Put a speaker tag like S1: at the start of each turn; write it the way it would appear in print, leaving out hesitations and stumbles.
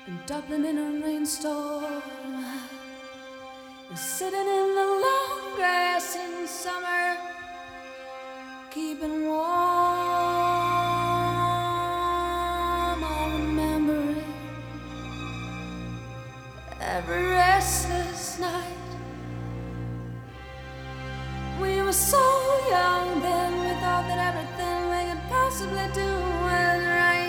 S1: in Dublin in a rainstorm, sitting in the long grass in summer, keeping warm. I remember it every restless night. We were so young then, we thought that everything we could possibly do